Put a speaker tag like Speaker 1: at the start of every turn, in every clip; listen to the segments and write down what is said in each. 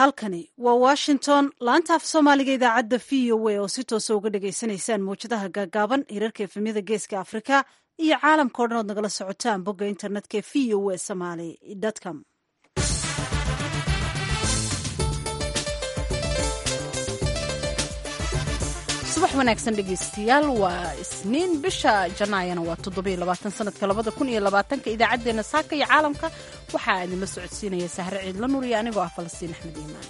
Speaker 1: halkani waa washington laanta af soomaaliga idaacadda v o a oo si toosa uga dhagaysanaysaan mawjadaha gaagaaban hirarka efemyada geeska afrika iyo caalamka o dhan ood nagala socotaan bogga internetka v o a somaly com. subax wanaagsan dhegeystayaal, waa isniin bisha janaayana waa 7 sanadka 2020. idaacaddeenna saaka iyo caalamka waxaa idinla socodsiinaya sahre ciidla nuur iyo anigoo ah falastiin axmed iimaan.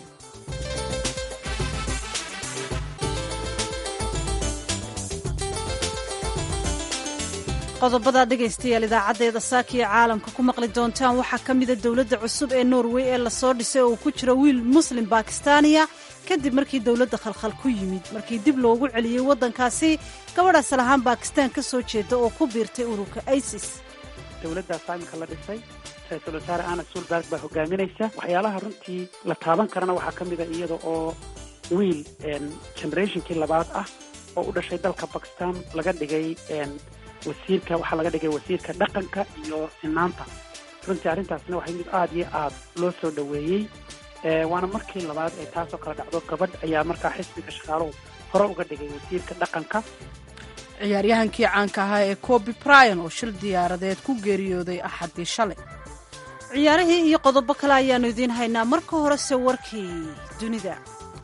Speaker 1: qodobada dhegaystayaal idaacaddeeda saaka iyo caalamka ku maqli doontaan waxaa ka mida dowladda cusub ee norway ee lasoo dhisay oo ku jira wiil muslim bakistaaniya kadib markii dowladda khalkhal ku yimid markii dib loogu celiyey waddankaasi gabadhaas lahaan bakistaan ka soo jeeda oo ku biirtay ururka isis.
Speaker 2: dowladdaas imika la dhisay ra-iisul wasaare ana sulberg baa hogaaminaysa. waxyaalaha runtii la taaban karana waxaa ka mida iyada oo wiil generationkii labaad ah oo u dhashay dalka bakistan laga dhigay waxaa laga dhigay wasiirka dhaqanka iyo sinaanta. runtii arrintaasna waxay mid aad iyo aad loo soo dhoweeyey, waana markii labaad ee taasoo kala dhacdo. gabadh ayaa markaa xisbiga shaqaaluhu hore uga dhigay wasiirka dhaqanka.
Speaker 1: ciyaaryahankii caanka ahaa ee Kobe Bryant oo shil diyaaradeed ku geeriyooday axadii shalay. ciyaarihii iyo qodobo kale ayaanu idiin haynaa. marka horese warkii dunida.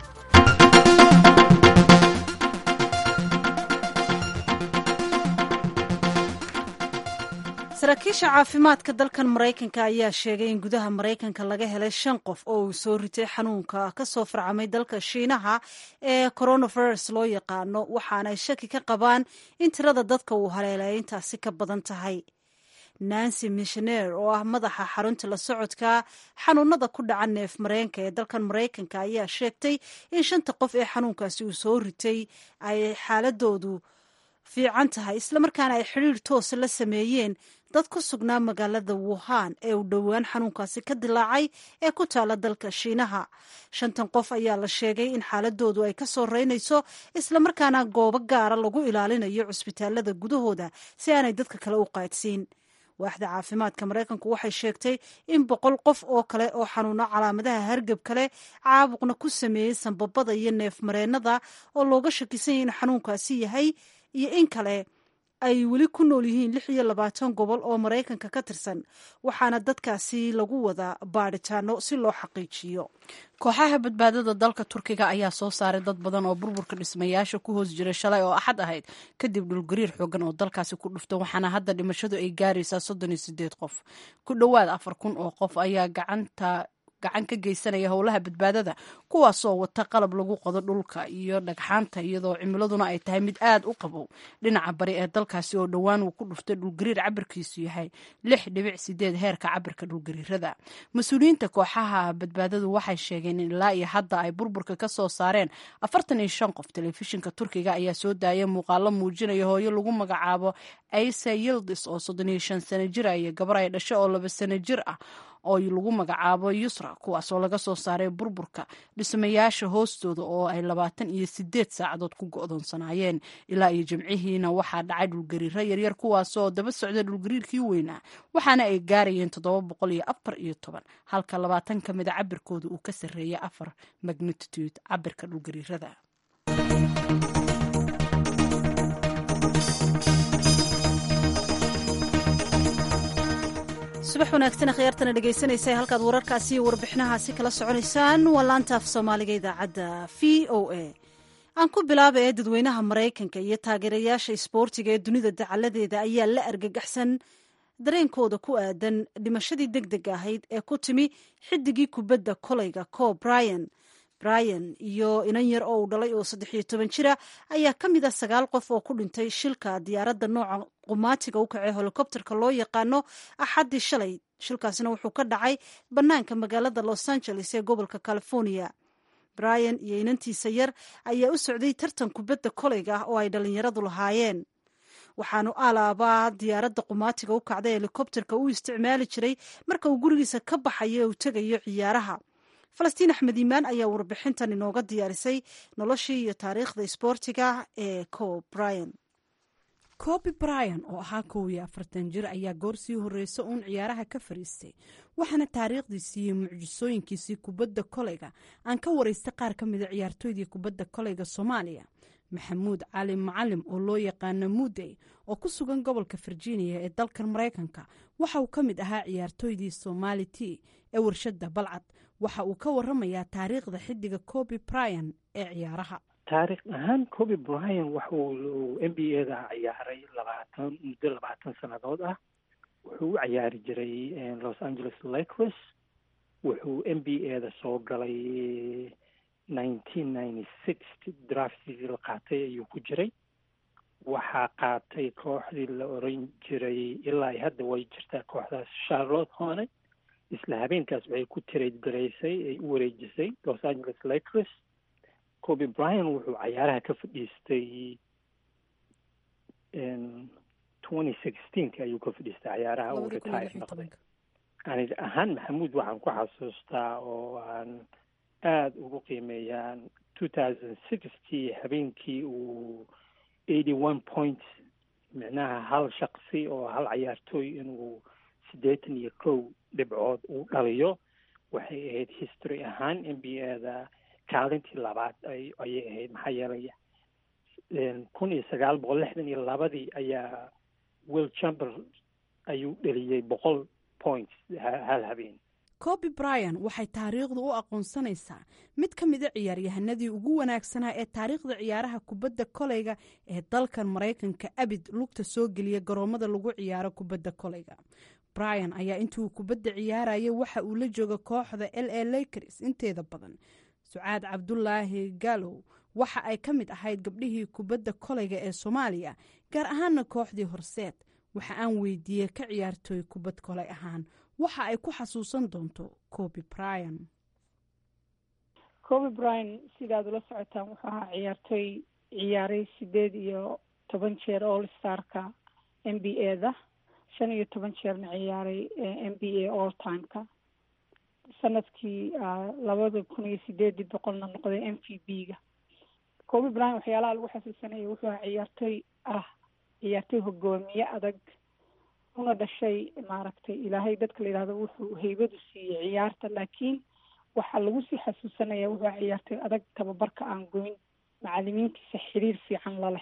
Speaker 1: saraakiisha caafimaadka dalkan maraykanka ayaa sheegay in gudaha maraykanka laga helay 5 qof oo uu soo ritay xanuunka ka soo farcamay dalka shiinaha ee coronavirus loo yaqaano, waxaanay shaki ka qabaan in tirada dadka uu haleelay intaasi ka badan tahay. nancy missioner oo ah madaxa xarunta la socodka xanuunada ku dhaca neef mareenka ee dalkan maraykanka ayaa sheegtay in 5 qof ee xanuunkaasi uu soo ritay ay xaaladoodu fiican tahay, islamarkaana ay xidhiir toosa la sameeyeen dad ku sugnaa magaalada wuhan ee uu dhowaan xanuunkaasi ka dilaacay ee ku taala dalka shiinaha. 5 qof ayaa la sheegay in xaaladoodu ay ka soo reynayso, islamarkaana goobo gaara lagu ilaalinayo cusbitaalada gudahooda si aanay dadka kale u qaadsiin. waaxda caafimaadka maraykanku waxay sheegtay in 100 qof oo kale oo xanuuno calaamadaha hargab kale caabuqna ku sameeyey sanbabada iyo neef mareennada oo looga shakisan yahay in xanuunkaasi yahay iyo in kale ay weli ku nool yihiin 26 gobol oo maraykanka ka tirsan, waxaana dadkaasi lagu wada baadhitaano si loo xaqiijiyo. kooxaha badbaadada dalka turkiga ayaa soo saaray dad badan oo burburka dhismayaasha ku hoos jira shalay oo axad ahayd kadib dhulgariir xoogan oo dalkaasi ku dhufta, waxaana hadda dhimashadu ay gaaraysaa 38 qof. ku dhowaad 4,000 oo qof ayaa gacan ka geysanaya howlaha badbaadada, kuwaasoo wata qalab lagu qodo dhulka iyo dhagxaanta, iyadoo cimiladuna ay tahay mid aad u qabow dhinaca bari ee dalkaasi oo dhowaan uu ku dhuftay dhulgariir cabirkiisu yahay 6.8 heerka cabirka dhulgariirada. mas-uuliyiinta kooxaha badbaadadu waxay sheegeen in ilaa iyo hadda ay burburka ka soo saareen 45 qof. telefishinka turkiga ayaa soo daayay muuqaalo muujinaya hooyo lagu magacaabo Aysa Yildiz oo 35 sano jir ah iyo gabar ay dhashay oo 2 sano jir ah oo lagu magacaabo Yusra, kuwaasoo laga soo saaray burburka dhismayaasha hoostooda oo ay 28 saacadood ku go'doonsanaayeen. ilaa iyo jimcihiina waxaa dhacay dhulgariiro yaryar kuwaasoo daba socda dhulgariirkii weynaa, waxaana ay gaarayeen 714, halka 20 ka mida cabirkooda uu ka sarreeyay 4 magnitude cabirka dhulgariirada. subax wanaagsan khiyaartana dhegaysanaysa halkaad wararkaasi iyo warbixinahaasi kala soconaysaan waa laanta af soomaaliga idaacadda v o a. aan ku bilaaba ee dadweynaha maraykanka iyo taageerayaasha isboortiga ee dunida dacaladeeda ayaa la argagaxsan dareenkooda ku aadan dhimashadii degdeg ahayd ee ku timi xidigii kubadda kolayga Kobe Bryant iyo inan yar oo uu dhalay oo 13 jira ayaa ka mid ah 9 qof oo ku dhintay shilka diyaaradda nooca qumaatiga u kacay helikobterka loo yaqaano axadii shalay. shilkaasina wuxuu ka dhacay bannaanka magaalada Los Angeles ee gobolka California. Bryant iyo inantiisa yar ayaa u socday tartan kubadda kolayga ah oo ay dhalinyaradu lahaayeen, waxaanu alaabaa diyaaradda qumaatiga u kacday helikobterka u isticmaali jiray marka uu gurigiisa ka baxayo ee uu tegayo ciyaaraha. falastiin axmed iimaan ayaa warbixintan inooga diyaarisay noloshii iyo taariikhda isboortiga ee Kobe Bryant. Kobe Bryant oo ahaa 41 jir ayaa goor sii horeysa uun ciyaaraha ka fariistay waxaana taariikhdiisii iyo mucjisooyinkiisii kubadda koleyga aan ka waraystay qaar ka mida ciyaartooydii kubadda koleyga Soomaaliya. Maxamuud Cali Macalim oo loo yaqaano Mudee oo ku sugan gobolka Virginia ee dalkan Mareykanka waxa uu ka mid ahaa ciyaartooydii Somali Tea ee warshada Balcad. waxa uu ka waramayaa taariikhda xidiga Kobe Bryant ee ciyaaraha.
Speaker 3: taariikh ahaan Kobe Bryant waxa uu NBA-da ciyaaray muddo 20 sannadood ah. wuxuu u ciyaari jiray Los Angeles Lakers. wuxuu NBA-da soo galay 1996 draftigii la qaatay ayuu ku jiray. waxaa qaatay kooxdii la oran jiray ilaa hadda way jirtaa kooxdaas Charlotte Hornets. isla habeenkaas waxay ku trade garaysay ay u wareejisay Los Angeles Lakers. Kobe Bryant wuxuu ciyaaraha ka fadhiistay 2016 ayuu ka fadhiistay ciyaaraha uu retire noqday. aniga ahaan Maxamuud waxaan ku xasuustaa oo aan aad ugu qiimeeyaan 2060 habeenkii uu 81 points macnaha hal shaqsi oo hal ciyaartooy inuu 81 dhibcood uu dhaliyo waxay ahayd history ahaan NBA-da kaalintii labaad ayay ahayd maxaa yeelay 1962 ayaa Will Chamberlain ayuu dhaliyay 100 points hal habeen.
Speaker 1: Kobe Bryant waxay taariikhdu u aqoonsanaysaa mid ka mid ah ciyaaryahanadii ugu wanaagsanaa ee taariikhda ciyaaraha kubadda koleyga ee dalkan Mareykanka abid lugta soo geliya garoomada lagu ciyaaro kubadda koleyga. Bryant ayaa intuu kubadda ciyaarayay waxa uu la jooga kooxda LA Lakers inteeda badan. Sucaad Cabdulaahi Galow waxa ay ka mid ahayd gabdhihii kubadda koleyga ee Soomaaliya gaar ahaanna kooxdii Horseed. waxa aan weydiiyey ka ciyaartooy kubad koley ahaan waxa ay ku xasuusan doonto Kobe Bryant.
Speaker 4: Kobe Bryant sidaad ula socotaan wuxuu ahaa ciyaartooy ciyaaray 18 jeer All-Star-ka NBA-da 15 jeerna ciyaaray NBA All-Time-ka. sanadkii 2008 boqolna noqday MVP-ga. Kobe Bryant waxyaalaha lagu xasuusanaya wuxuu ahaa ciyaartooy hogaamiye adag una dhashay maaragtay ilaahay dadka la yiraahdo wuxuu haybadu siiyay ciyaarta laakiin waxa lagu sii xasuusanaya wuxuu ciyaartooy adag tababarka aan goyn macallimiintiisa xiriir fiican la leh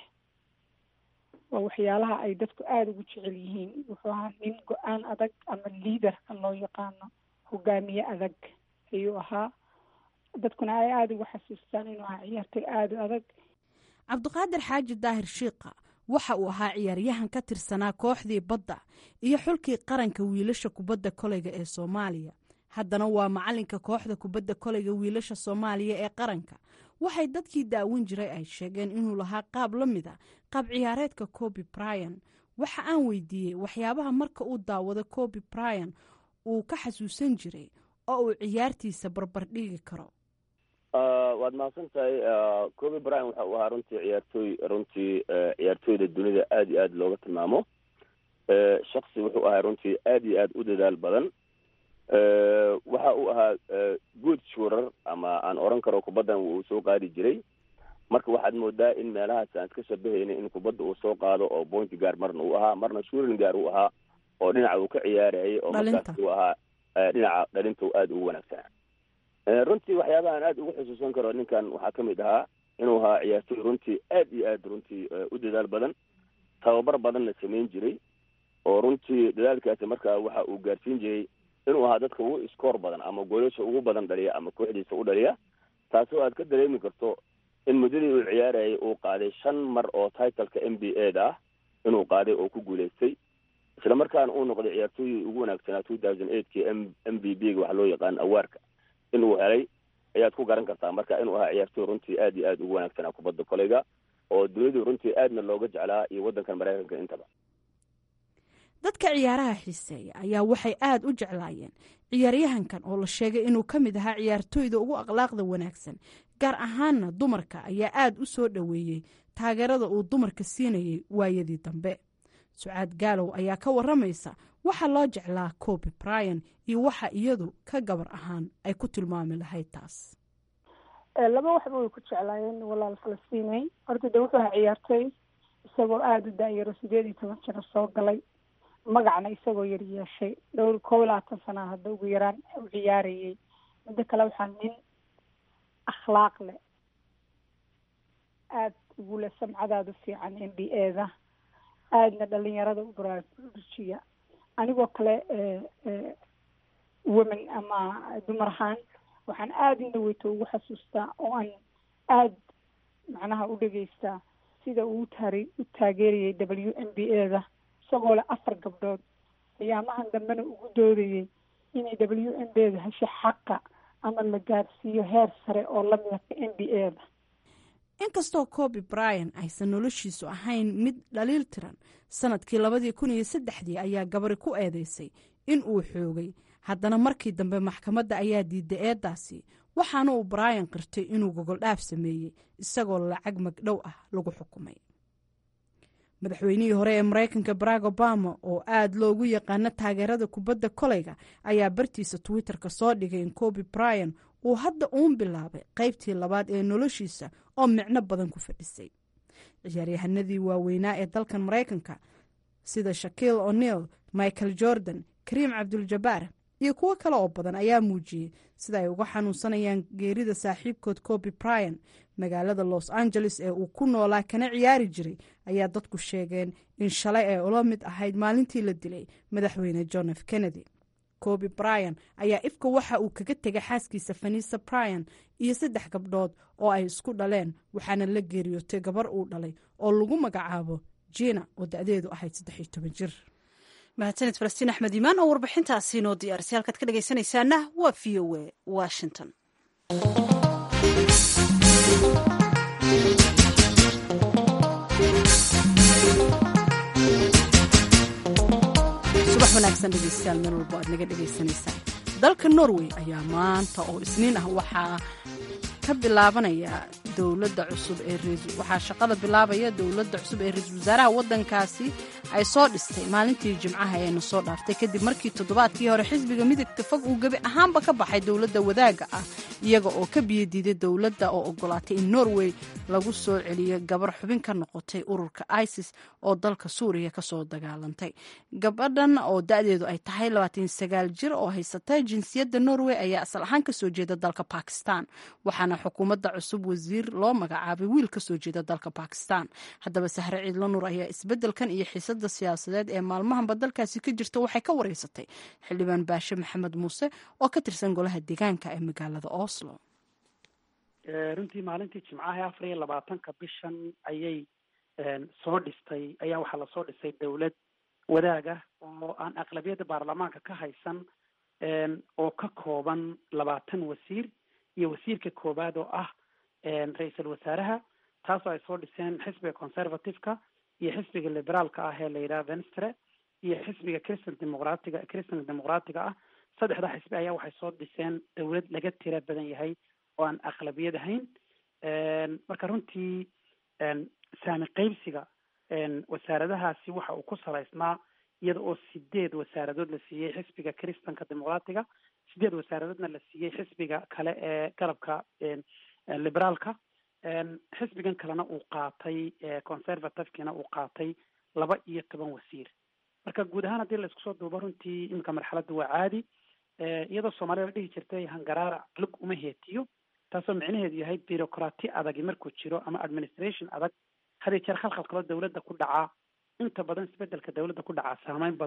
Speaker 4: waa waxyaalaha ay dadku aad ugu jecel yihiin wuxuu ahaa nin go'aan adag ama leader-ka loo yaqaano hogaamiye adag ayuu ahaa dadkuna ay aad ugu xasuustaan inuu ahaa ciyaartooy aad u adag.
Speaker 1: Cabdiqaadir Xaaji Daahir Shiiqa waxa uu ahaa ciyaaryahan ka tirsanaa kooxdii badda iyo xulkii qaranka wiilasha kubadda koleyga ee Soomaaliya. haddana waa macalinka kooxda kubadda koleyga wiilasha Soomaaliya ee qaranka. waxay dadkii daawan jiray ay sheegeen inuu lahaa qaab la mid ah qaab ciyaareedka Kobe Bryant. waxa aan weydiiyey waxyaabaha marka uu daawado Kobe Bryant uu ka xasuusan jiray oo uu ciyaartiisa barbar dhigi karo.
Speaker 5: waad mahadsantahay. Kobe Bryant waxa uu ahaa runtii ciyaartooyda dunida aad iyo aad looga tilmaamo. shaksi wuxuu ahaa runtii aad iyo aad u dadaal badan. waxa uu ahaa good shooter ama aan oran karo kubaddan uu soo qaadi jiray. marka waxaad moodaa in meelahaas aan iska shabahaynay in kubadda uu soo qaado oo point gaar marna uu ahaa marna shooting gaar uu ahaa oo dhinaca uu ka ciyaarayay oo markaas uu ahaa dhinaca dhalinta aad ugu wanaagsanaa. runtii waxyaabaha aan aad ugu xusuusan karo ninkan waxaa ka mid ahaa inuu ahaa ciyaartooy runtii aad iyo aad runtii u dadaal badan tababar badan la samayn jiray oo runtii dadaalkaasi markaa waxa uu gaarsiin jiray inuu ahaa dadka ugu iskoor badan ama goolasha ugu badan dhaliya ama kooxdiisa u dhaliya taasoo aad ka dareemi karto in muddadii uu ciyaarayay uu qaaday 5 mar oo titleka NBA-da ah inuu qaaday oo ku guuleystay isla markaana uu noqday ciyaartooyii ugu wanaagsanaa 2008kii MVP-ga waxa loo yaqaan awaarka inuu helay ayaad ku garan kartaa marka inuu ahaa ciyaartooy runtii aad iyo aad ugu wanaagsanaa kubadda koleyga oo dunida runtii aadna looga jeclaa iyo waddankan Mareykanka intaba.
Speaker 1: dadka ciyaaraha xiiseeya ayaa waxay aad u jeclaayeen ciyaaryahankan oo la sheegay inuu ka mid ahaa ciyaartooyda ugu akhlaaqda wanaagsan gaar ahaanna dumarka ayaa aad u soo dhoweeyey taageerada uu dumarka siinayay waayadii dambe. Sucaad Galow ayaa ka waramaysa waxa loo jeclaa Kobe Bryant iyo waxa iyadu ka gabar ahaan ay ku tilmaami lahayd taas.
Speaker 4: laba waxba way ku jeclaayeen walaal Falastiinay horta wuxuu ahaa ciyaartooy isagoo aada u da-yaro 18 jiro soo galay, magacna isagoo yar yeeshay, dhowr 21 sana hadda ugu yaraan u ciyaarayay. midda kale waxaa nin akhlaaq leh, aada ugu leh samcadaada u fiican NBA-da, aadna dhalinyarada u baraarujiya. anigoo kale women ama dumar ahaan waxaan aada ina weyto ugu xasuustaa oo aan aada macnaha u dhegeystaa sida uu u taageerayay WNBA-da, isagoo leh 4 gabdhood. ayaamahan dambena ugu doodayay inay WNBA-da hesho xaqa ama la gaarsiiyo heer sare oo la midka NBA-da.
Speaker 6: inkastoo Kobe Bryant aysan noloshiisu ahayn mid dhaliil tiran, sanadkii 2003 ayaa gabari ku eedeysay in uu xoogay. haddana markii dambe maxkamadda ayaa diiday eedaasi, waxaana uu Bryant qirtay inuu gogol dhaaf sameeyey isagoo lacag magdhow ah lagu xukumay. madaxweynihii hore ee Mareykanka Barack Obama oo aad loogu yaqaano taageerada kubadda koleyga ayaa bartiisa Twitter-ka soo dhigay in Kobe Bryant uu hadda uun bilaabay qaybtii labaad ee noloshiisa oo micno badan ku fadhisay. ciyaaryahanadii waaweynaa ee dalkan Mareykanka sida Shaquille O'Neal, Michael Jordan, Kareem Abdul-Jabbar iyo kuwo kale oo badan ayaa muujiyey sida ay uga xanuunsanayaan geerida saaxiibkood Kobe Bryant. magaalada Los Angeles ee uu ku noolaa kana ciyaari jiray ayaa dadku sheegeen in shalay ay ula mid ahayd maalintii la dilay madaxweyne John F. Kennedy. Kobe Bryant ayaa ifka waxa uu kaga tegay xaaskiisa Vanessa Bryant iyo 3 gabdhood oo ay isku dhaleen, waxaana la geeriyootay gabar uu dhalay oo lagu magacaabo Gina oo da'deedu ahayd 13 jir.
Speaker 1: mahadsanid Falastiin Axmed Imaan oo warbixintaasi noo diyaarisay. halkaad ka dhagaysanaysaana waa VOA Washington. subax wanaagsan dhegeystayaal, meel walbo aad naga dhagaysanaysaan. dalka Norway ayaa maanta oo Isniin ah waxaa ka bilaabanaya dowladda cusub ee waxaa shaqada bilaabaya dowladda cusub ee ra'iisul wasaaraha waddankaasi ay soo dhistay maalintii Jimcaha ee soo dhaaftay kadib markii toddobaadkii hore xisbiga midagta fog uu gabi ahaanba ka baxay dowladda wadaaga ah, iyaga oo ka biyadiiday dowladda oo ogolaatay in Norway lagu soo celiyo gabar xubin ka noqotay ururka ISIS oo dalka Suuriya ka soo dagaalantay. gabadhan oo da'deedu ay tahay 29 jir oo haysata jinsiyadda Norway ayaa asal ahaan ka soo jeeda dalka Pakistan, waxaana xukuumadda cusub wasiir loo magacaabay wiil ka soo jeeda dalka Pakistan. haddaba Sahre Ciidlo Nuur ayaa isbedelkan iyo xiisadda siyaasadeed ee maalmahanba dalkaasi ka jirta waxay ka wareysatay xildhibaan Baashe Maxamed Muuse oo ka tirsan golaha deegaanka ee magaalada Oslo.
Speaker 2: runtii maalintii Jimcaha 24 bishan ayay soo dhistay waxaa la soo dhisay dowlad wadaaga oo aan aqlabiyadda baarlamaanka ka haysan, oo ka kooban 20 wasiir iyo wasiirka koobaad oo ah ra'iisul wasaaraha, taasoo ay soo dhiseen xisbiga conservative-ka iyo xisbiga liberaalka ah ee la yidhaha Venstre iyo xisbiga Christian Democratic ah. 3 xisbi ayaa waxay soo dhiseen dowlad laga tira badan yahay oo aan aqlabiyad ahayn. marka runtii saami qaybsiga wasaaradahaasi waxa uu ku salaysnaa iyada oo 8 wasaaradood la siiyey xisbiga Christianka Democratic, 8 wasaaradoodna la siiyey xisbiga kale ee garabka liberaalka. xisbigan kalena uu qaatay conservative-kiina uu qaatay 12 wasiir. marka guud ahaan haddii la isku soo duubo runtii iminka marxaladdu waa caadi, iyadoo Soomaalida dhihi jirtay hangaraara lug uma heetiyo, taasoo micnaheedu yahay bureaucracy adag markuu jiro ama administration adag hadii jeer khalkhal kale dowladda ku dhaca. inta badan isbedelka dowladda ku dhaca saameyn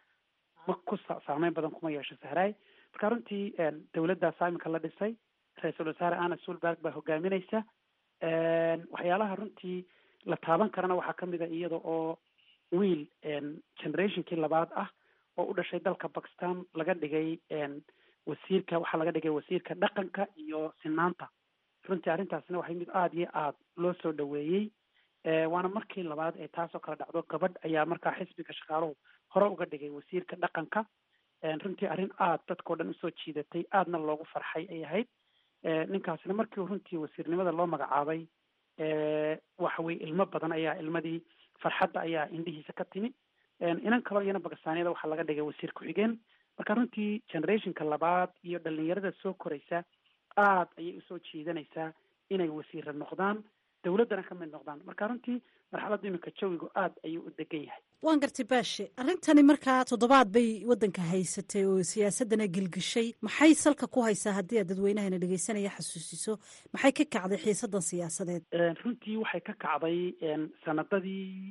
Speaker 2: badan kuma yeesho Sahraay. marka runtii dowladdaas iminka la dhisay, ra'iisul wasaare Anna Solberg baa hogaaminaysa. waxyaalaha runtii la taaban karana waxaa kamid a iyada oo wiil generationkii labaad ah oo u dhashay dalka Pakistan laga dhigay waxaa laga dhigay wasiirka dhaqanka iyo sinaanta. runtii arrintaasna waxay mid aada iyo aada loo soo dhaweeyey, waana markii labaad ee taasoo kala dhacdo. gabadh ayaa markaa xisbiga shaqaaluhu hore uga dhigay wasiirka dhaqanka. runtii arrin aada dadkao dhan usoo jiidatay, aadna loogu farxay ay ahayd. ninkaasina markii runtii wasiirnimada loo magacaabay waxa weye ilmo badan ayaa ilmadii farxadda ayaa indhihiisa ka timi. inan kaloo iyana Bakistaaniyada waxaa laga dhigay wasiir ku-xigeen. marka runtii generationka labaad iyo dhalinyarada soo koraysa aad ayay usoo jiidanaysaa inay wasiira noqdaan, dowladdana ka mid noqdaan. marka runtii marxaladda iminka jawigu aad ayuu u degan yahay.
Speaker 1: waan gartay baashe, arrintani markaa toddobaad bay waddanka haysatay oo siyaasaddana gilgishay. maxay salka ku haysaa haddii aad dadweynahana dhegeysanaya xasuusiso? maxay ka kacday xiisaddan siyaasadeed?
Speaker 2: runtii waxay ka kacday sanadadii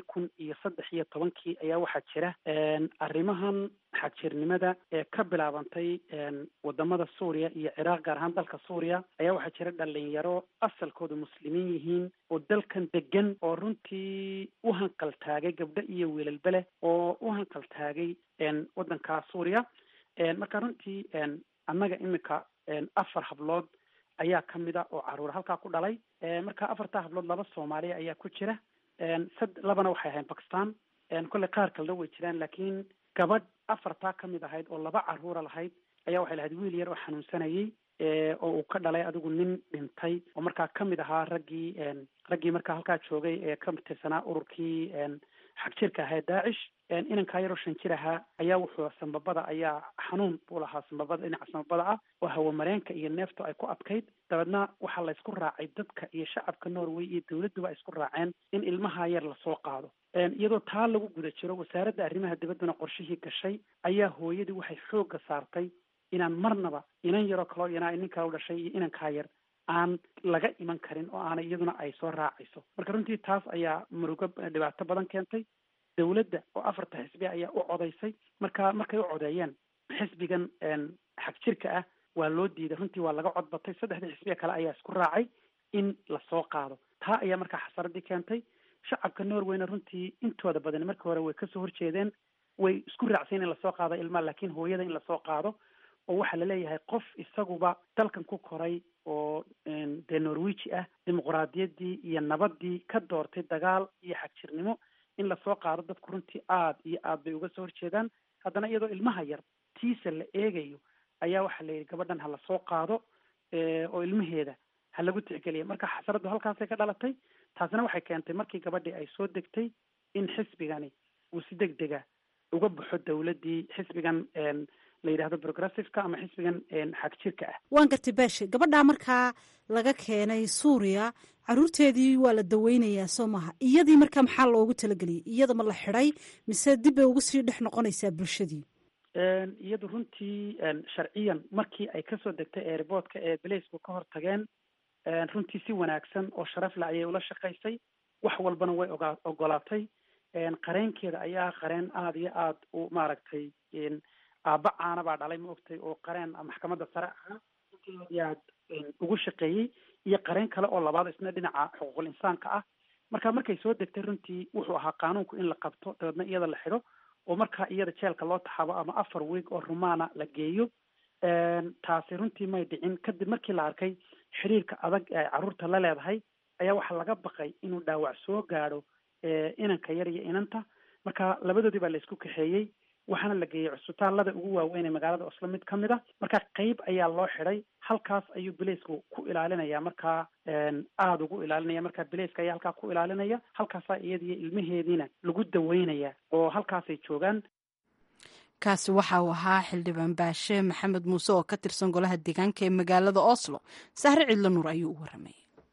Speaker 2: 2013 ayaa waxaa jira arrimahan xagjirnimada ee ka bilaabantay wadamada suuriya iyo ciraaq, gaar ahaan dalka suuriya, ayaa waxaa jira dhalinyaro asalkooda muslimiin yihiin oo dalkan degan oo runtii u hanqaltaagay gabdho iyo wiilalbeleh oo u hanqaltaagay waddanka suuriya. marka runtii annaga iminka 4 hablood ayaa ka mid a oo caruur halkaa ku dhalay. marka 4taa hablood 2 Soomaaliya ayaa ku jira, 2 waxay ahayn Pakistan, kolley qaar kalena way jiraan, laakiin gabadh 4taa ka mid ahayd oo 2 caruura lahayd ayaa waxay lahayd wiil yar oo xanuunsanayay oo uu ka dhalay adigu nin dhintay oo markaa ka mid ahaa raggii markaa halkaa joogay ee ka tirsanaa ururkii xagjirka ahaa Daacish. inankaa yaroo 5 jir ahaa ayaa wuxuu sambabada ayaa xanuun buu lahaa, sambabada dhinaca sambabada ah oo hawamareenka iyo neeftu ay ku adkayd. dabeedna waxaa la isku raacay dadka iyo shacabka Norway iyo dawladduba ay isku raaceen in ilmaha yar lasoo qaado. iyadoo taa lagu guda jiro, wasaaradda arrimaha dibadduna qorshihii gashay ayaa hooyadii waxay xoogga saartay inaan marnaba inan yaroo kaloo iyana nin kale u dhashay iyo inankaa yar aan laga iman karin oo aanay iyaduna ay soo raacayso. marka runtii taas ayaa murugo dhibaato badan keentay. dawladda oo 4 xisbi ayaa u codaysay. markay u codeeyeen xisbigan xagjirka ah waa loo diiday, runtii waa laga codbatay. 3 xisbiga kale ayaa isku raacay in lasoo qaado. taa ayaa markaa xasaradii keentay. shacabka Norwayna runtii intooda badan markii hore way kasoo horjeedeen, way isku raacsan in lasoo qaado ilmaha, laakiin hooyada in lasoo qaado oo waxaa laleeyahay qof isaguba dalkan ku koray oo dee Norwiji ah, dimuqraadiyaddii iyo nabadii ka doortay dagaal iyo xagjirnimo in lasoo qaado. dadku runtii aad iyo aad bay uga soo horjeedaan. haddana iyadoo ilmaha yar tiisa la eegayo ayaa waxaa la yidhi gabadhan ha lasoo qaado oo ilmaheeda ha lagu tixgeliya. marka xasaraddu halkaasay ka dhalatay. taasina waxay keentay markii gabadhii ay soo degtay in xisbigani uu si degdega uga baxo dawladdii, xisbigan la yidhaahdo progressiveka ama xisbigan xagjirka ah.
Speaker 1: waan gartay baashe, gabadhaa markaa laga keenay suuriya, caruurteedii waa la daweynayaa soo maha? iyadii markaa maxaa loogu talageliyay? iyada ma la xidhay mise dib bay ugu sii dhex noqonaysaa bulshadii?
Speaker 2: iyadu runtii sharciyan markii ay kasoo degtay airportka ee balaysku ka hor tageen, runtii si wanaagsan oo sharaf leh ayay ula shaqaysay. wax walbana way ogolaatay. qareenkeeda ayaa qareen aad iyo aad u maaragtay aabba caana baa dhalay ma ogtay oo qareen maxkamadda sare ahaa runtii aad ugu shaqeeyey, iyo qareen kale oo labaad isna dhinaca xuquuqul insaanka ah. markay soo degtay runtii wuxuu ahaa qaanuunku in la qabto dabeedna iyada la xidho oo markaa iyada jeelka loo taxabo ama 4 week oo rumaana la geeyo. taasi runtii may dhicin. kadib markii la arkay xiriirka adag ee ay carruurta la leedahay ayaa waxaa laga baqay inuu dhaawac soo gaadho inanka yar iyo inanta. marka labadoodii baa la isku kaxeeyey, waxaana la geeyey cusbitaalada ugu waaweyn ee magaalada Oslo mid ka mid a. marka qayb ayaa loo xidhay. halkaas ayuu bileysku ku ilaalinaya, markaa aada ugu ilaalinaya. marka bileyska ayaa halkaa ku ilaalinaya. halkaasaa iyadiyo ilmaheediina lagu daweynaya oo halkaasay joogaan.
Speaker 6: kaasi waxa uu ahaa xildhibaan baashe maxamed muuse oo ka tirsan golaha deegaanka ee magaalada Oslo. Sahre Cidlo Nuur ayuu u warramay.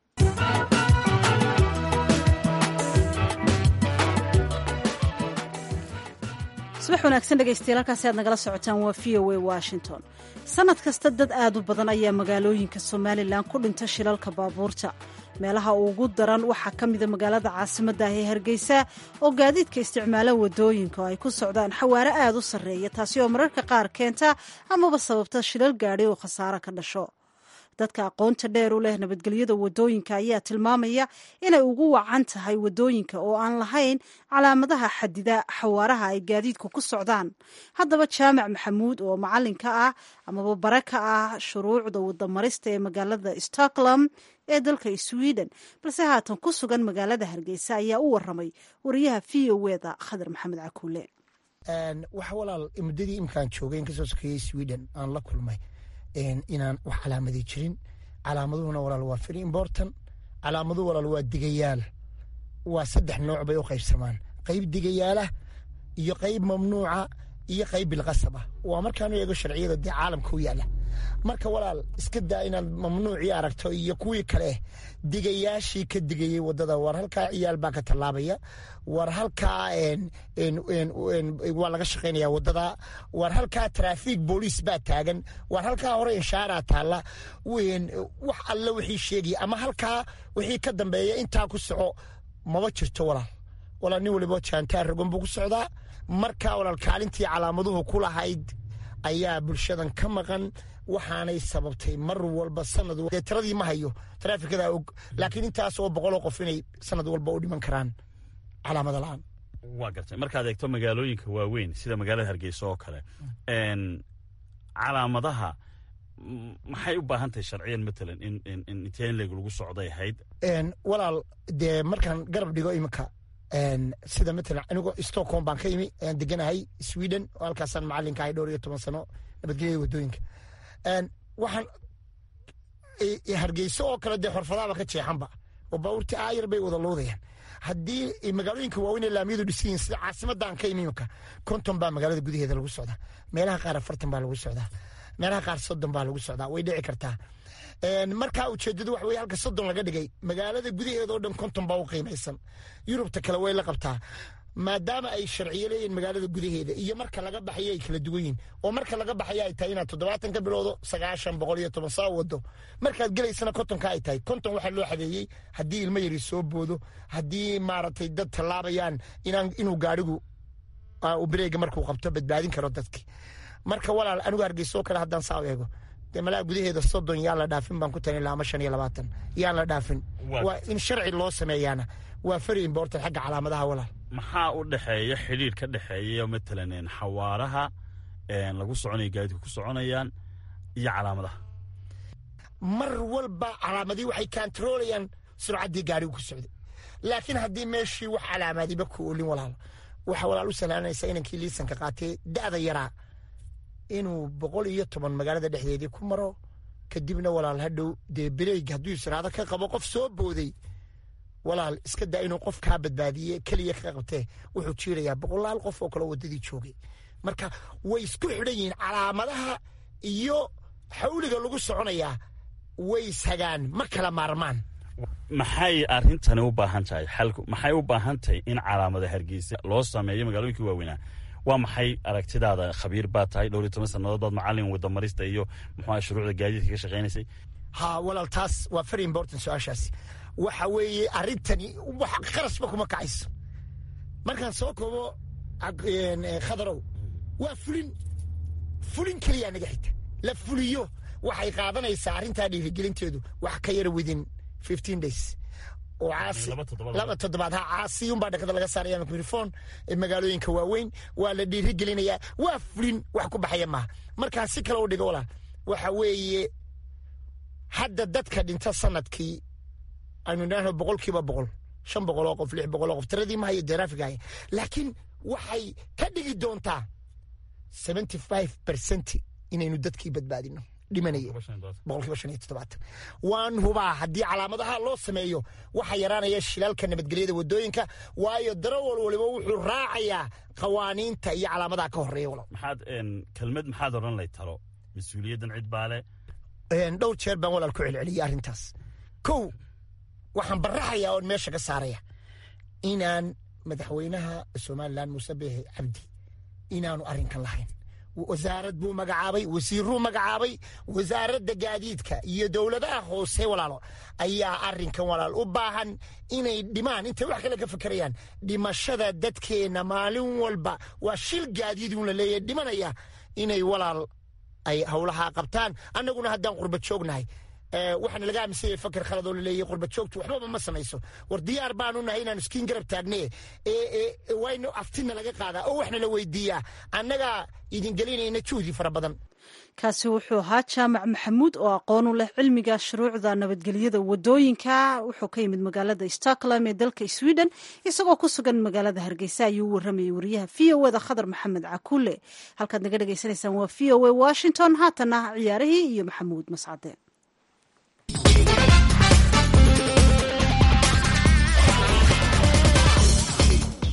Speaker 1: subax wanaagsan dhegaystayaal, halkaasi aad nagala socotaan waa VOA Washington. sanad kasta dad aad u badan ayaa magaalooyinka Somalilan ku dhinta shilalka baabuurta. meelaha ugu daran waxaa ka mida magaalada caasimadda ah ee Hargeysa oo gaadiidka isticmaala wadooyinka oo ay ku socdaan xawaare aad u sarreeya, taasi oo mararka qaar keenta amaba sababta shilal gaadhi oo khasaare ka dhasho. dadka aqoonta dheer u leh nabadgelyada wadooyinka ayaa tilmaamaya inay ugu wacan tahay wadooyinka oo aan lahayn calaamadaha xadida xawaaraha ay gaadiidku ku socdaan. haddaba jaamac maxamuud oo macalinka ah amaba bare ka ah shuruucda wadamarista ee magaalada Stockholm ee dalka Sweden balse haatan ku sugan magaalada Hargeysa ayaa u waramay wariyaha VOA-da Khadar Maxamed Cakuule.
Speaker 7: waxa walaal muddadii imkaan joogay kasoo sokayay Sweden aan la kulmay inaan wax calaamadii jirin. calaamaduna walaal waa very important. calaamadu walaal waa digayaal. waa 3 nooc bay u qaybsamaan: qayb digayaala iyo qayb mamnuuca iyo qayb bilqasaba. waa markaan eego sharciyada caalamka u yaala. marka walaal iska daa inaad mamnuucii aragto iyo kuwii kale digayaashii ka digayey waddada war halkaa ciyaal baa ka tallaabaya war halkaa waa laga shaqaynaya waddada war halkaa traafiik booliis baa taagan war halkaa hore inshaaraa taalla wax alle wixii sheegaya ama halkaa wixii ka dambeeya intaa ku soco maba jirto walaal nin waliba jaantaar rogan buu ku socdaa markaa walaal kaalintii calaamaduhu ku lahayd ayaa bulshadan ka maqan waxaanay sababtay mar walba sanad tiradii ma hayo taraafikada og laakiin intaas oo 100 qof inay sanad walba u dhiman karaan calaamada la'aan
Speaker 8: waa gartay markaad eegto magaalooyinka waaweyn sida magaalada Hargeysa oo kale calaamadaha maxay u baahan tahay sharciyan matalan in inteen lagu socday ahayd
Speaker 7: walaal dee markaan garab dhigo iminka sida matalan anigu Stockholm baan ka imi deganahay Sweden oo halkaasaan macalinka ahay 12 sano nabadgelyada wadooyinka waxaan Hargeysa oo kale dee xorfadaaba ka jeexanba oo baabuurta aayar bay wada loodayaan haddii magaalooyinka waaweyn ee laamiyadu dhisiin sida caasimadan ka iminka konton baa magaalada gudaheeda lagu socdaa meelaha qaar 40 baa lagu socdaa meelaha qaar 30 baa lagu socdaa way dhici kartaa markaa ujeedadu wax weeye halka 30 laga dhigay magaalada gudaheeda oo dhan konton baa u qiimaysan Yurubta kale way la qabtaa maadaama ay sharciyo leeyihiin magaalada gudaheeda iyo marka laga baxayo ay kala duwan yihiin oo marka laga baxayo ay tahay inaad 70 ka bilowdo 90 110 saa wado markaad gelaysana kontonka ay tahay konton waxa loo xadeeyay haddii ilmo yari soo boodo haddii maaragtay dad talaabayaan inuu gaarigu uu breega markuu qabto badbaadin karo dadkii marka walaal anigu Hargeysa kale haddaan saa eego dee malaa gudaheeda 30 yaa la dhaafin baan ku tahay ilaa 25 yaa la dhaafin waa in sharci loo sameeyaana waa very important xagga calaamadaha walaal
Speaker 8: maxaa u dhaxeeya xiriir ka dhaxeeya matalan xawaaraha lagu soconayo gaadiidku ku soconayaan iyo calaamadaha
Speaker 7: mar walba calaamadii waxay controlayaan surcadii gaarigu ku socday laakiin haddii meeshii wax calaamadiiba ku oolin waxa walaal u salaanaysa inankii liisanka qaatay da'da yaraa inuu 110 magaalada dhexdeedii ku maro kadibna walaal hadhow dee breeg hadduu israado ka qabo qof soo booday walaal iska daa inuu qof kaa badbaadiye keliya ka qabtee wuxuu jiirayaa 100 qof oo kale wadadii joogay marka way isku xidhan yihiin calaamadaha iyo xawliga lagu soconayaa way ishagaan ma kala maarmaan
Speaker 8: maxay arrintani u baahan tahay xalku maxay u baahan tahay in calaamada Hargeysa loo sameeyo magaalooyinka waaweyn waa maxay aragtidaada khabiir baa tahay 12 sanadood baad macallin wada marista iyo muxuu shuruucda gaadiidka ka shaqeynayay
Speaker 7: walaal taas waa very important su'aashaasi waxa weeye arintani wax qarashba kuma kacayso markaan soo koobo khadarow waa fulin kaliya naga xigta la fuliyo waxay qaadanaysaa arintaa dhiirigelinteedu wax ka yar within 15 days oo laba toddobaad caasiyun baa dhakada laga saaraya mikrofon magaalooyinka waaweyn waa la dhiirigelinayaa waa fulin wax ku baxaya maaha markaan si kale u dhigo walaal waxa weeye hadda dadka dhinta sanadkii aynu nahno 100% 500 qof 600 qof tiradii ma hayo daraafigaaya laakiin waxay ka dhigi doontaa 75% inaynu dadkii badbaadino dhimanaya 100% waan hubaa haddii calaamadaha loo sameeyo waxa yaraanaya shilalka nabadgelyada wadooyinka waayo darawal waliba wuxuu raacayaa qawaaniinta iyo calaamadaha ka horeeya walaal
Speaker 8: maxaad oran lay talo mas'uuliyadan cid baale
Speaker 7: dhowr jeer baan walaal ku celceliyay arrintaas kow waxaan baraxayaa oo meesha ka saaraya inaan madaxweynaha Soomaaliland Muuse Biixi Cabdi inaanu arrinkan lahayn wasaarad buu magacaabay wasiirru magacaabay wasaaradda gaadiidka iyo dawladaha hoose walaalo ayaa arrinkan walaal u baahan inay dhimaan intay wax kale ka fakarayaan dhimashada dadkeena maalin walba waa shil gaadiid uu leeyahay dhimanaya inay walaal ay hawlaha qabtaan annaguna haddaan qurba joognahay waxaan laga aaminsan fakar khalad oo leeyahay qurba joogtu waxba ma samayso war diyaar baanu nahay inaan iskiin garab taagnee waynu aftina laga qaadaa oo waxna la weydiiyaa annaga idin gelinayna juhdi fara badan
Speaker 1: kaasi wuxuu ahaa jaamac maxamuud oo aqoon u leh cilmiga shuruucda nabadgelyada wadooyinka wuxuu ka yimid magaalada Stockholm ee dalka Sweden isagoo ku sugan magaalada Hargeysa ayuu waramayay wariyaha VOA Khadar Maxamed Cakuule halkaad naga dhageysanaysaan waa VOA Washington haatana ciyaarihii iyo Maxamuud Mascade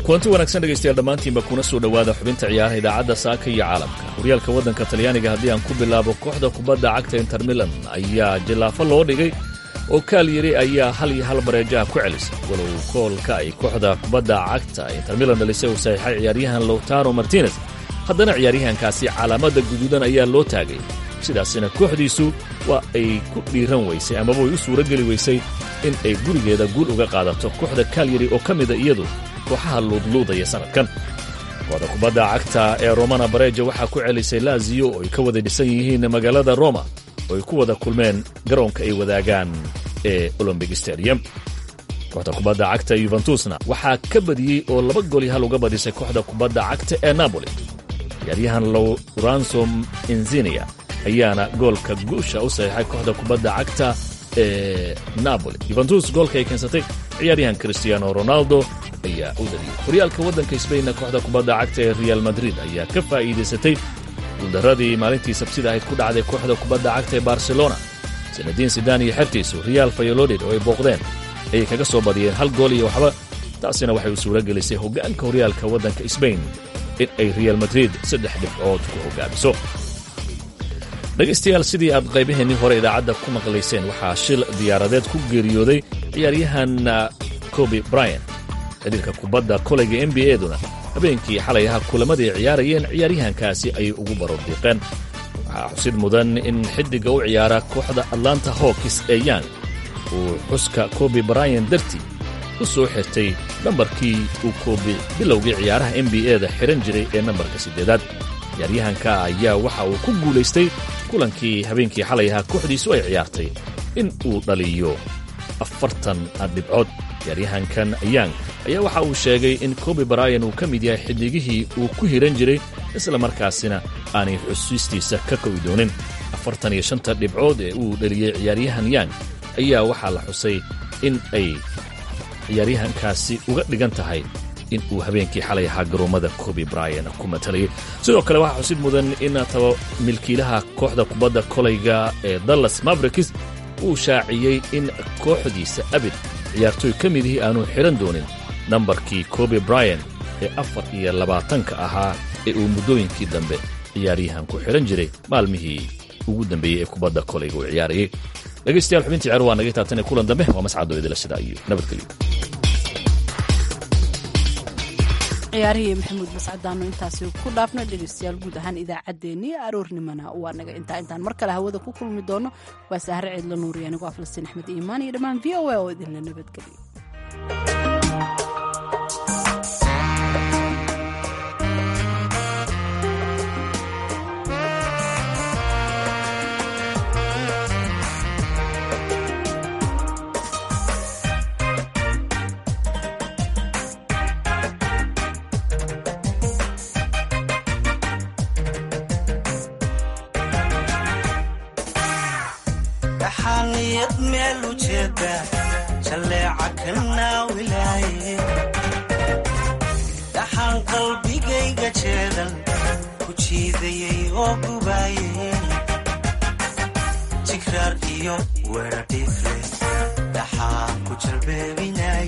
Speaker 9: kulanti wanaagsan dhegaystayaal dhammaantiinba kuna soo dhowaada xubinta ciyaaraha idaacadda saaka iyo caalamka. horyaalka waddanka talyaaniga haddii aan ku bilaabo, kooxda kubadda cagta Inter Milan ayaa jilaafo loo dhigay oo Cagliari ayaa 1-1 bareejaha ku celisay, walow koolka ay kooxda kubadda cagta Inter Milan dhalisay uu saxiixay ciyaaryahan Lautaro Martinez. haddana ciyaaryahankaasi calaamada guduudan ayaa loo taagay, sidaasina kooxdiisu waa ay ku dhiiran weysay amaba way u suurageli weysay in ay gurigeeda guul uga qaadato kooxda Cagliari oo ka mida iyadu kooxaha luudluudaya sanadkan. kooxda kubadda cagta ee Romana Bareja waxaa ku celisay Lazio oo ay ka wada dhisan yihiin magaalada Roma oo ay ku wada kulmeen garoonka ay wadaagaan ee Olympic Stadium. kooxda kubadda cagta Juventusna waxaa ka badiyey oo 2-1 uga badisay kooxda kubadda cagta ee Napoli. ciyaaryahan Lorenzo Insigne ayaana goolka guusha u saxiixay kooxda kubadda cagta ee Napoli. Juventus goolka ay keensatay ciyaaryahan Cristiano Ronaldo ayaa u dhaliyay. horyaalka waddanka Spain kooxda kubadda cagta ee Real Madrid ayaa ka faa'iidaysatay guuldaradii maalintii Sabtida ahayd ku dhacday kooxda kubadda cagta ee Barcelona. Zinedine Zidane iyo xertiisu Real Valladolid oo ay booqdeen ayay kaga soo badiyeen 1-1. taasina waxay u suuragelisay hoggaanka horyaalka waddanka Spain in ay Real Madrid 3 dhibcood ku hoggaamiso. dhegaystayaal, sidii aad qaybaheennii hore idaacadda ku maqlayseen, waxaa shil diyaaradeed ku geeriyooday ciyaaryahan Kobe Bryant. xidhiirka kubadda kolayga NBA-duna habeenkii xalay ahaa kulamadii ay ciyaarayeen ciyaaryahankaasi ayay ugu baroordiiqeen. waxaa xusid mudan in xiddiga u ciyaara kooxda Atlanta Hawks ee Young uu xuska Kobe Bryant dartii u soo xirtay nambarkii uu Kobe bilowgii ciyaaraha NBA-da xiran jiray ee nambarka 8. ciyaaryahanka ayaa waxa uu ku guulaystay kulankii habeenkii xalay ahaa kooxdiisu ay ciyaartay in uu dhaliyo 40 dhibcood. ciyaaryahankan Young ayaa waxa uu sheegay in Kobe Bryant uu ka mid yahay xiddigihii uu ku hiran jiray, isla markaasina aanay xusuustiisa ka kowi doonin. 45 dhibcood ee uu dhaliyey ciyaaryahan Young ayaa waxaa la xusay in ay ciyaaryahankaasi uga dhigan tahay in uu habeenkii xalay ahaa garoomada Kobe Bryant ku matalayay. sidoo kale waxaa xusid mudan in milkiilaha kooxda kubadda kolayga ee Dallas Mavericks uu shaaciyey in kooxdiisa abid ciyaartooy ka midihii aanu xiran doonin nambarkii Kobe Bryant ee 24 ahaa ee uu muddooyinkii dambe ciyaaryahan ku xiran jiray maalmihii ugu dambeeyey ee kubadda kolayga uu ciyaarayay. dhegaystayaal, xubintii ciyaar waa naga taabtanay. kulan dambe waa mascado idila sida iyo nabadgelyo.
Speaker 6: ciyaarihii maxamuud mascadaano intaasi ku dhaafno. dhegaystayaal, guud ahaan idaacaddeenii aroornimana waa naga intaan mar kale hawada ku kulmi doono. waa Sahre Ciidla Nuuriye, anigoo Falastiin Axmed Iimaan iyo dhammaan VOA oo idinla nabadgeliyo.
Speaker 10: dhaxan qalbigayga jeedal ku jiidayay oo gubaayay jigraar iyo weerar dhifle dhaxan ku jalbeebinayay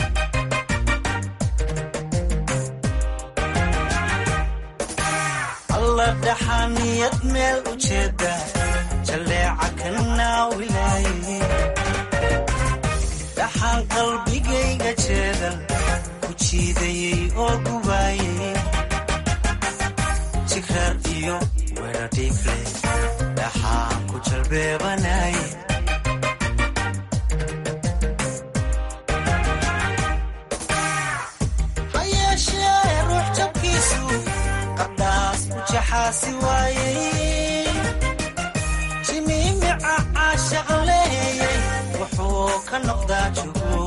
Speaker 10: alla dhaxaniyad meel u jeeda jaleeca ka naawilaayay dhaxan qalbigayga jeedal ku jiidayay oo gubaayay jigraar iyo weerar dhifle dhaxan ku jalbeebanayay hayeeshee ruux jabkiisu qardhaas ku jaxaasi waayay jimiimica caashaq leeyay wuxuu ka noqdaa juguug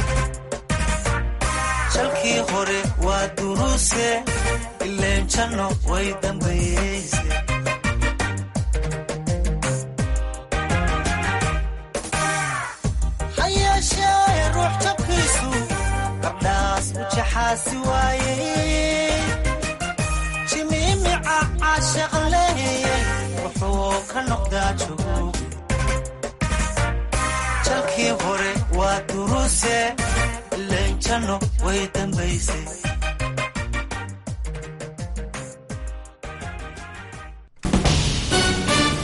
Speaker 10: shalkii hore waa duruuse ileen janno way dambayeyse hayeeshee ruux jabkiisu qardhaas u jaxaasi waayay jimiimica caashaq leeyay wuxuu ka noqdaa juguug jalkii hore waa duruuse ileen janno way dambaysay